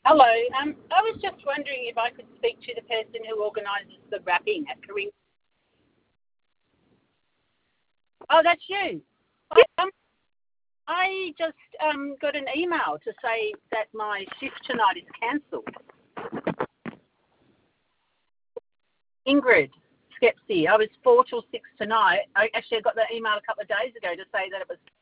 Hello. I was just wondering if I could speak to the person who organises the wrapping at Karing. Oh, that's you. I just got an email to say that my shift tonight is cancelled. Ingrid Skepsy. I was 4 till 6 tonight. I got the email a couple of days ago to say that it was